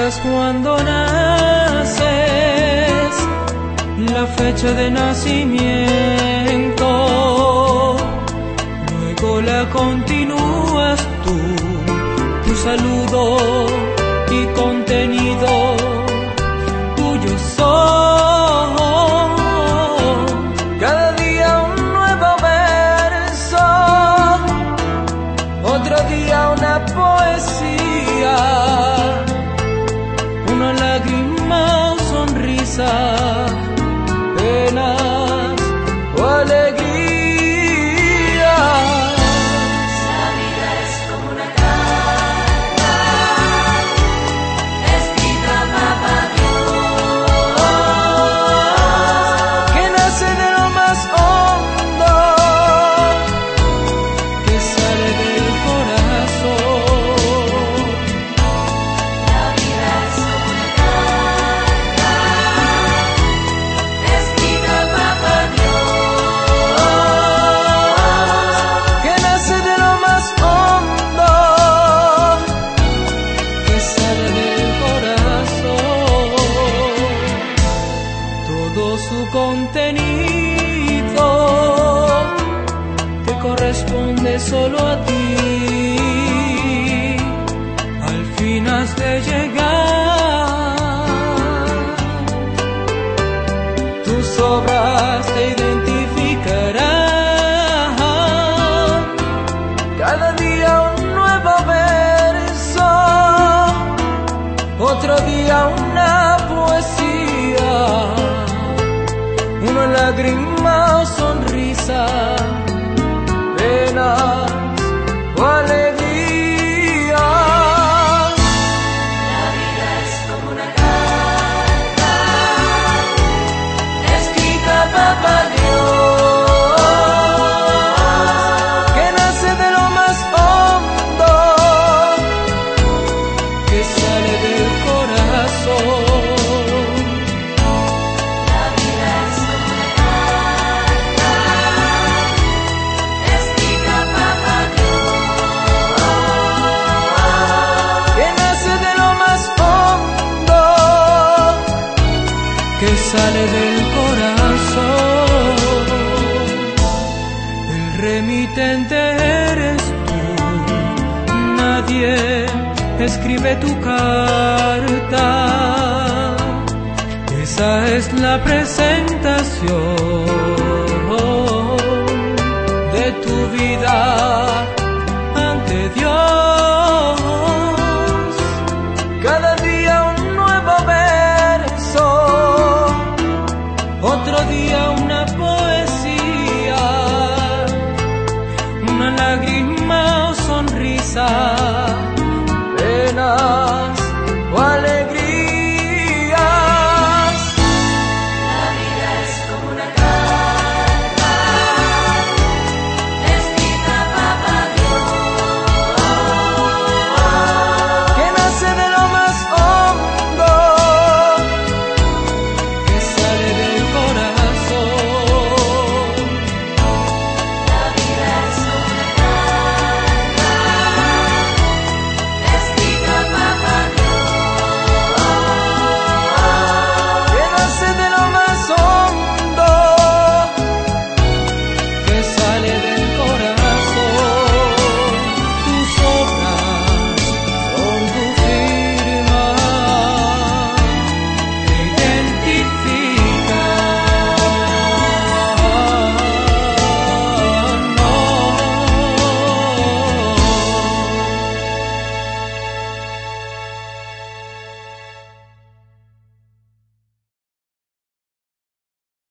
marcas cuando naces, la fecha de nacimiento, luego la continúas tú, tu saludo y contenido tuyo son. Cada día un nuevo verso, otro día una poesía, una lágrima o sonrisa, penas o alegrías. La vida es como una carta escrita para Dios, Que nace de lo más hondo, que sale del corazón. La vida es como una carta escrita para Dios, Que nace de lo más hondo, que sale del corazón. Todo su contenido te corresponde solo a ti. Al fin has de llegar, tus obras te identificarán. Cada día un nuevo verso, otro día una poesía, una lágrima o sonrisa, penas o alegrías. la vida es como una carta escrita para Dios, Que nace de lo más hondo, que sale del corazón. la vida es como una carta escrita para Dios, Que nace de lo más hondo, que sale del corazón. El remitente eres tú, nadie escribe tu carta. Esa es la presentación de tu vida ante Dios.